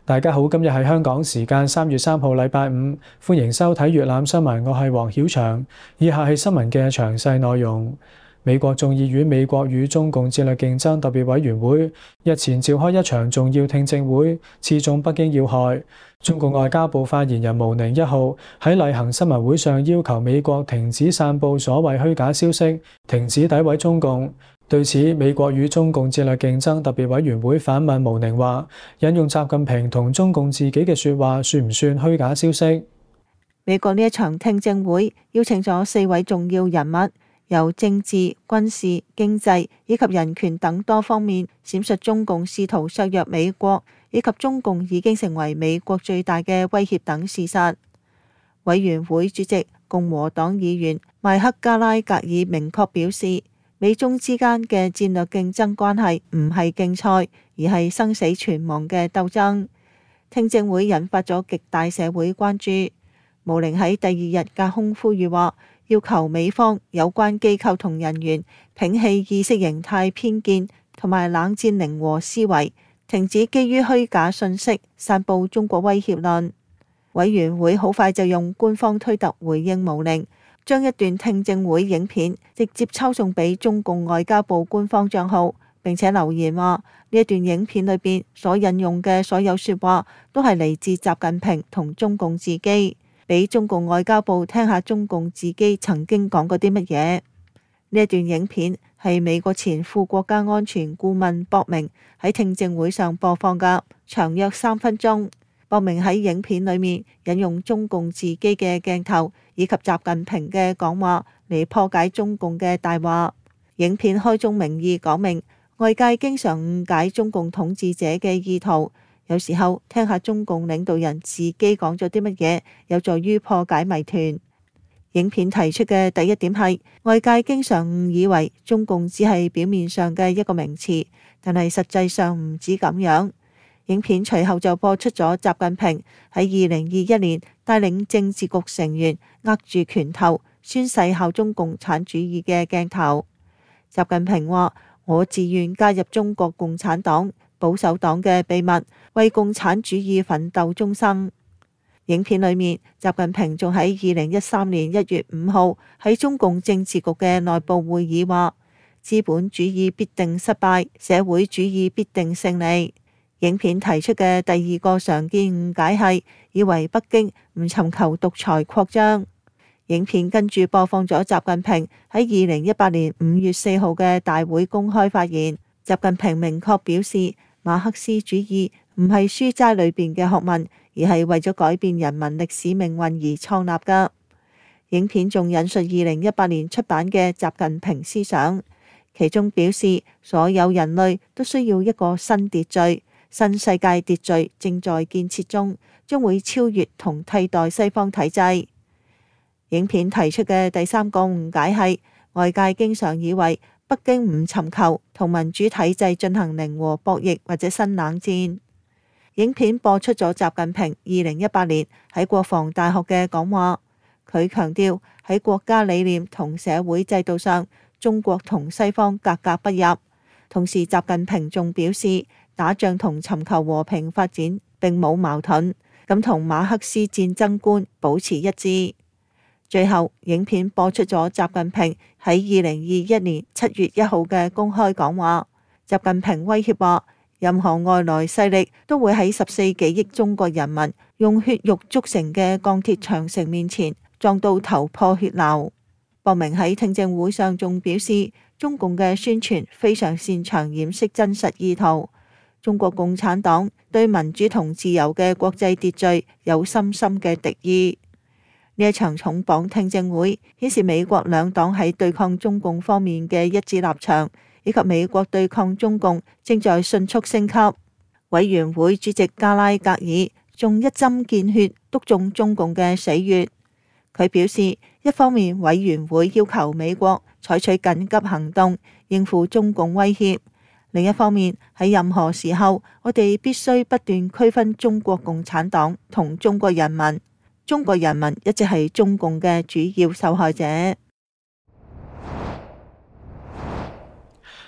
大家好，今日係香港時間3月3號禮拜五，歡迎收睇粵覽新聞，我係黃曉翔。以下係新聞嘅詳細內容。美國眾議院美國與中共戰略競爭特別委員會日前召開一場重要聽證會，刺中北京要害。中共外交部發言人毛寧1號喺例行新聞會上要求美國停止散佈所謂虛假消息，停止詆毀中共。對此，美國與中共戰略競爭特別委員會反問毛寧話：引用習近平同中共自己嘅說話，算唔算虛假消息？ 美國呢一場聽證會邀請咗4位重要人物，由政治、軍事、經濟以及人權等多方面闡述中共試圖削弱美國，以及中共已經成為美國最大嘅威脅等事實。委員會主席共和黨議員邁克加拉格爾明確表示，美中之間嘅戰略競爭關係唔係競賽，而係生死存亡嘅鬥爭。聽證會引發咗極大社會關注。毛寧喺第2日隔空呼籲話，要求美方有關機構同人員摒棄意識形態偏見同埋冷戰零和思維，停止基於虛假信息散佈中國威脅論。委員會好快就用官方推特回應毛寧，將一段聽證會影片直接抄送俾中共外交部官方賬號，並且留言話呢一段影片裏邊所引用嘅所有說話都係嚟自習近平同中共自己，俾中共外交部聽下中共自己曾經講過啲乜嘢。呢一段影片係美國前副國家安全顧問博明喺聽證會上播放㗎，長約3分鐘。博明喺影片裏面引用中共自己嘅鏡頭以及習近平嘅講話嚟破解中共嘅大話。影片開宗明義講明，外界經常誤解中共統治者嘅意圖，有時候聽下中共領導人自己講咗啲乜嘢，有助於破解謎團。影片提出嘅第一點係，外界經常誤以為中共只係表面上嘅一個名詞，但係實際上唔止咁樣。影片隨後就播出咗習近平喺2021年帶領政治局成員握住拳頭宣誓效忠共產主義嘅鏡頭。習近平話：我自願加入中國共產黨保守黨嘅秘密，為共產主義奮鬥終生。影片裏面，習近平仲喺2013年1月5號喺中共政治局嘅內部會議話：資本主義必定失敗，社會主義必定勝利。影片提出嘅第2個常見誤解係，以為北京唔尋求獨裁擴張。影片跟住播放咗習近平喺2018年5月4號嘅大會公開發言。習近平明確表示，馬克思主義唔係書齋裏邊嘅學問，而係為咗改變人民歷史命運而創立㗎。影片仲引述2018年出版嘅習近平思想，其中表示所有人類都需要一個新秩序。新世界秩序正在建設中，將會超越同替代西方體制。影片提出嘅第3個誤解係，外界經常以為北京唔尋求同民主體制進行零和博弈或者新冷戰。影片播出咗習近平2018年喺國防大學嘅講話，佢強調喺國家理念同社會制度上，中國同西方格格不入。同時，習近平仲表示，打仗同尋求和平發展並冇矛盾，咁同馬克思戰爭觀保持一致。最後，影片播出咗習近平喺2021年7月1號嘅公開講話。習近平威脅話，任何外來勢力都會喺14幾億中國人民用血肉築成嘅鋼鐵長城面前撞到頭破血流。博明喺聽證會上仲表示，中共嘅宣傳非常擅長掩飾真實意圖。中國共產黨對民主同自由嘅國際秩序有深深嘅敵意。呢一場重磅聽證會顯示美國兩黨喺對抗中共方面嘅一致立場，以及美國對抗中共正在迅速升級。委員會主席加拉格爾仲一針見血篤中中共嘅死穴。佢表示，一方面委員會要求美國採取緊急行動應付中共威脅。另一方面，喺任何時候，我哋必須不斷區分中國共產黨同中國人民。中國人民一直係中共嘅主要受害者。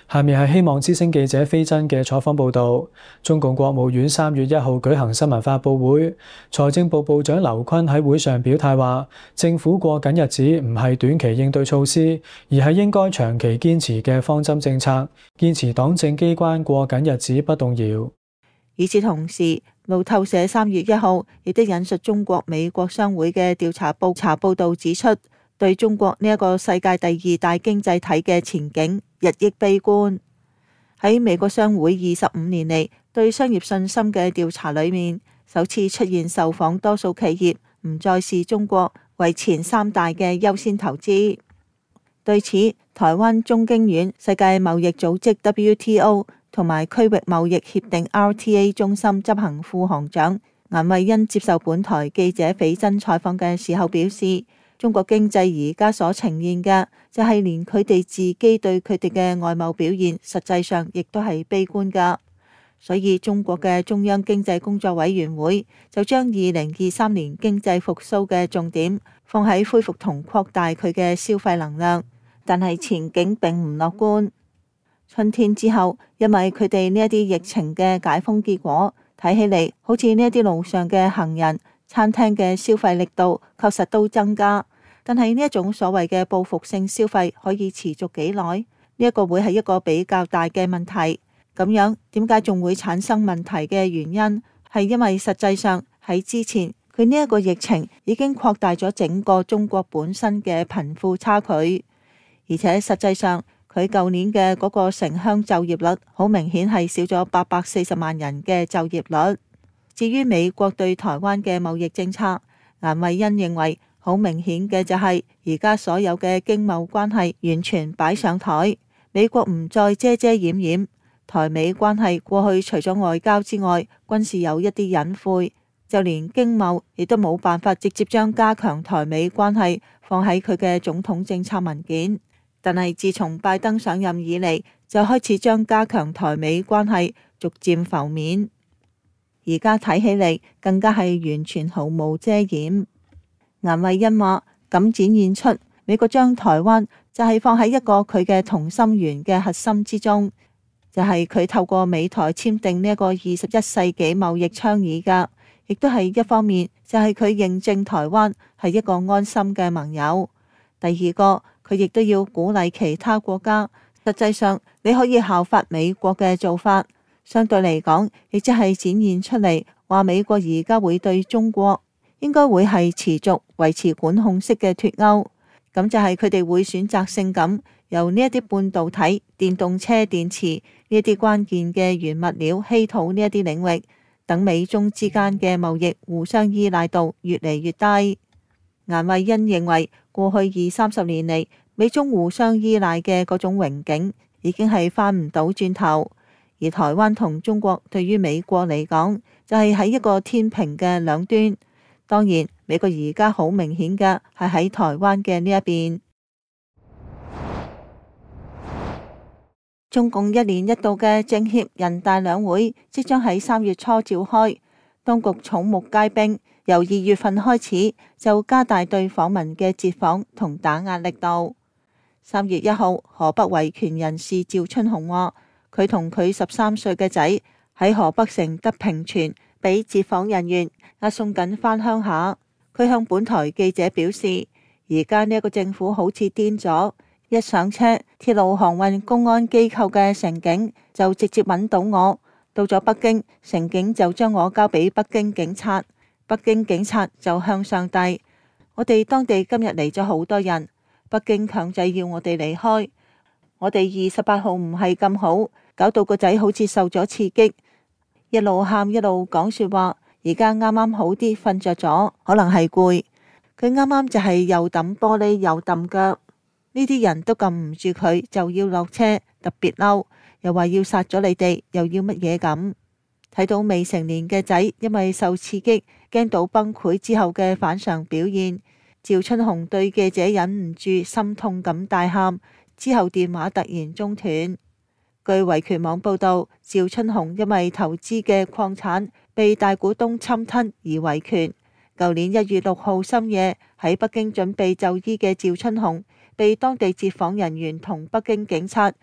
下面係希望之聲記者飛真嘅採訪報導。中共國務院3月1號舉行新聞發佈會，財政部部長劉昆喺會上表態話，政府過緊日子唔係短期應對措施，而係應該長期堅持嘅方針政策，堅持黨政機關過緊日子不動搖。 與此同時，路透社3月1號亦都引述中國美國商會嘅調查報導指出，對中國呢一個世界第2大經濟體嘅前景日益悲觀。喺美國商會25年嚟對商業信心嘅調查裏面，首次出現受訪多數企業唔再視中國為前3大嘅優先投資。對此，台灣中經院世界貿易組織 WTO 同埋區域貿易協定 RTA 中心執行副行長顏惠恩接受本台記者斐真採訪嘅時候表示，中國經濟而家所呈現嘅就係連佢哋自己對佢哋嘅外貿表現，實際上亦都係悲觀㗎。所以中國嘅中央經濟工作委員會就將2023年經濟復甦嘅重點放喺恢復同擴大佢嘅消費能量，但係前景並唔樂觀。春天之後，因為佢哋呢一啲疫情嘅解封結果，睇起嚟好似呢一啲路上嘅行人、餐廳嘅消費力度確實都增加，但係呢一種所謂嘅報復性消費可以持續幾耐？呢一個會係一個比較大嘅問題。咁樣點解仲會產生問題嘅原因，係因為實際上喺之前佢呢一個疫情已經擴大咗整個中國本身嘅貧富差距，而且實際上佢舊年嘅嗰個城鄉就業率好明顯係少咗840萬人嘅就業率。至於美國對台灣嘅貿易政策，顏惠恩認為好明顯嘅就係而家所有嘅經貿關係完全擺上台，美國唔再遮遮掩掩。台美關係過去除咗外交之外，軍事有一啲隱晦，就連經貿亦都冇辦法直接將加強台美關係放喺佢嘅總統政策文件。但係自從拜登上任以嚟，就開始將加強台美關係逐漸浮面，而家睇起嚟更加係完全毫無遮掩。顏惠恩話：咁展現出美國將台灣就係放喺一個佢嘅同心圓嘅核心之中。就係佢透過美台簽訂呢一個21世紀貿易倡議㗎，亦都係一方面就係佢認證台灣係一個安心嘅盟友。第二個，佢亦都要鼓勵其他國家，實際上你可以效法美國嘅做法，相對嚟講，亦即係展現出嚟話美國而家會對中國應該會係持續維持管控式嘅脫鈎，咁就係佢哋會選擇性咁由呢一啲半導體、電動車電池呢一啲關鍵嘅原物料稀土呢一啲領域，等美中之間嘅貿易互相依賴度越嚟越低。顏惠恩認為，過去20-30年嚟，美中互相依賴嘅嗰種榮景已經係翻唔到轉頭，而台灣同中國對於美國嚟講，就係喺一個天平嘅兩端。當然，美國而家好明顯嘅係喺台灣嘅呢一邊。中共1年1度嘅政協人大兩會即將喺3月初召開，當局草木皆兵，由2月份開始就加大對訪民嘅截訪同打壓力度。3月1號，河北維權人士趙春紅話，佢同佢13歲嘅仔喺河北省德平縣俾截訪人員押送緊返鄉下。佢向本台記者表示，而家呢一個政府好似癲咗。一上車，鐵路航運公安機構嘅乘警就直接揾到我，到咗北京，乘警就將我交俾北京警察，北京警察就向上遞。我哋當地今日嚟咗好多人，北京強制要我哋離開。我哋28號唔係咁好，搞到個仔好似受咗刺激，一路喊一路講說話。而家啱啱好啲，瞓着咗，可能係攰。佢啱啱就係又抌玻璃又抌腳。呢啲人都撳唔住佢，就要落車，特別嬲，又話要殺咗你哋，又要乜嘢咁。睇到未成年嘅仔因為受刺激驚到崩潰之後嘅反常表現，趙春紅對記者忍唔住心痛咁大喊，之後電話突然中斷。據維權網報道，趙春紅因為投資嘅礦產被大股東侵吞而維權。舊年1月6號深夜喺北京準備就醫嘅趙春紅被當地截訪人員同北京警察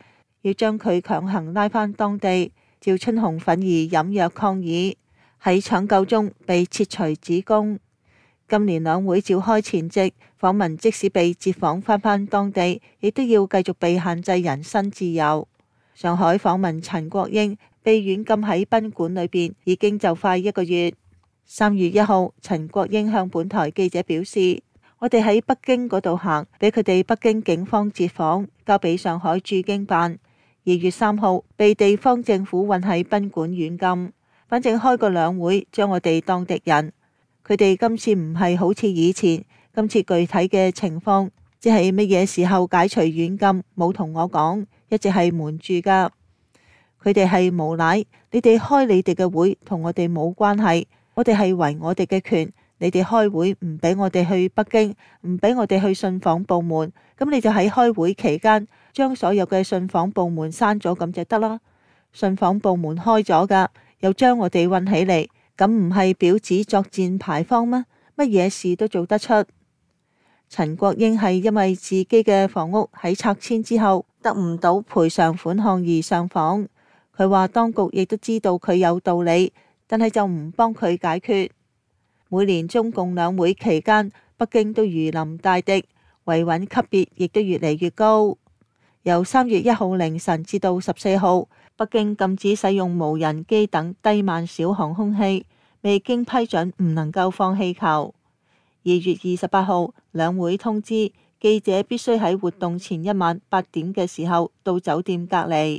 要將佢強行拉返當地。趙春紅憤而飲藥抗議，喺搶救中被切除子宮。今年兩會召開前夕，訪民即使被截訪返當地，亦都要繼續被限制人身自由。上海訪民陳國英被軟禁喺賓館裏邊，已經就快1個月。3月1號，陳國英向本台記者表示：我哋喺北京嗰度行，俾佢哋北京警方截訪，交俾上海駐京辦。2月3號，被地方政府運喺賓館軟禁。反正開個兩會，將我哋當敵人。佢哋今次唔係好似以前，今次具體嘅情況，即係乜嘢時候解除軟禁，冇同我講，一直係瞞住噶。佢哋係無賴，你哋開你哋嘅會，同我哋冇關係。我哋係為我哋嘅權，你哋開會唔俾我哋去北京，唔俾我哋去信訪部門，咁你就喺開會期間將所有嘅信訪部門刪咗，咁就得啦。信訪部門開咗噶，又將我哋運起嚟，咁唔係婊子作戰牌坊咩？乜嘢事都做得出。陳國英係因為自己嘅房屋喺拆遷之後得唔到賠償款項而上訪。佢話當局亦都知道佢有道理，但係就唔幫佢解決。每年中共兩會期間，北京都如臨大敵，維穩級別亦都越嚟越高。由3月1號凌晨至到14號，北京禁止使用無人機等低慢小航空器，未經批准唔能夠放氣球。2月28號，兩會通知記者必須喺活動前一晚8點嘅時候到酒店隔離。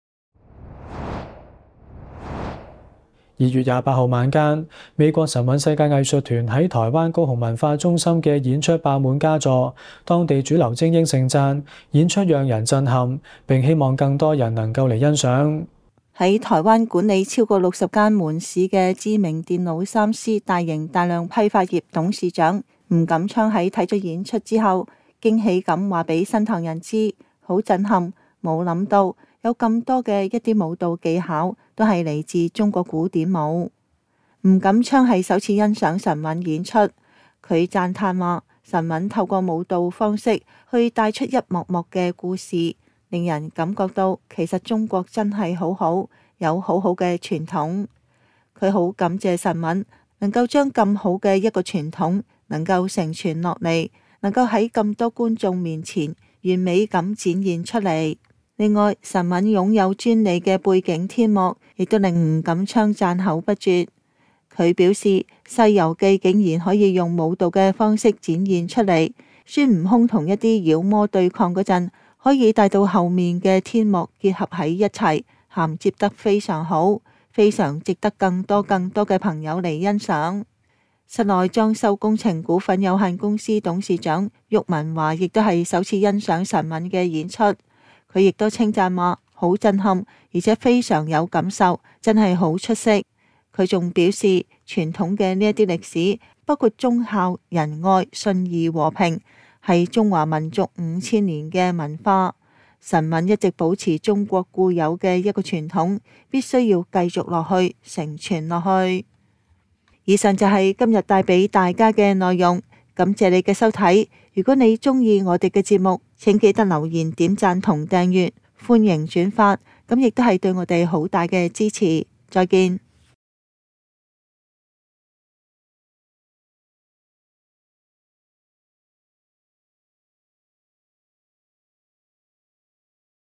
2月28號晚間，美國神韻世界藝術團喺台灣高雄文化中心嘅演出爆滿嘉座，當地主流精英盛讚演出讓人震撼，並希望更多人能夠嚟欣賞。喺台灣管理超過60間門市嘅知名電腦3C 大型大量批發業董事長吳錦昌喺睇咗演出之後，驚喜咁話俾新唐人知，好震撼，冇諗到有咁多嘅一啲舞蹈技巧都係嚟自中國古典舞。吳錦昌係首次欣賞神韻演出，佢讚嘆話神韻透過舞蹈方式去帶出一幕幕嘅故事，令人感覺到其實中國真係好好，有好好嘅傳統。佢好感謝神韻能夠將咁好嘅一個傳統能夠承傳落嚟，能夠喺咁多觀眾面前完美咁展現出嚟。另外，神韻擁有專利嘅背景天幕，亦都令吳錦昌讚口不絕。佢表示《西遊記》竟然可以用舞蹈嘅方式展現出嚟，孫悟空同一啲妖魔對抗嗰陣，可以帶到後面嘅天幕結合喺一齊，銜接得非常好，非常值得更多嘅朋友嚟欣賞。室內裝修工程股份有限公司董事長郁文華亦都係首次欣賞神韻嘅演出。佢亦都稱讚話好震撼，而且非常有感受，真係好出色。佢仲表示傳統嘅呢一啲歷史，包括忠孝仁愛信義和平，係中華民族5000年嘅文化。神韻一直保持中國固有嘅一個傳統，必須要繼續落去，承傳落去。以上就係今日帶俾大家嘅內容，感謝你嘅收睇。如果你鍾意我哋嘅節目，請記得留言、點讚同訂閱，歡迎轉發，咁亦都係對我哋好大嘅支持。再見。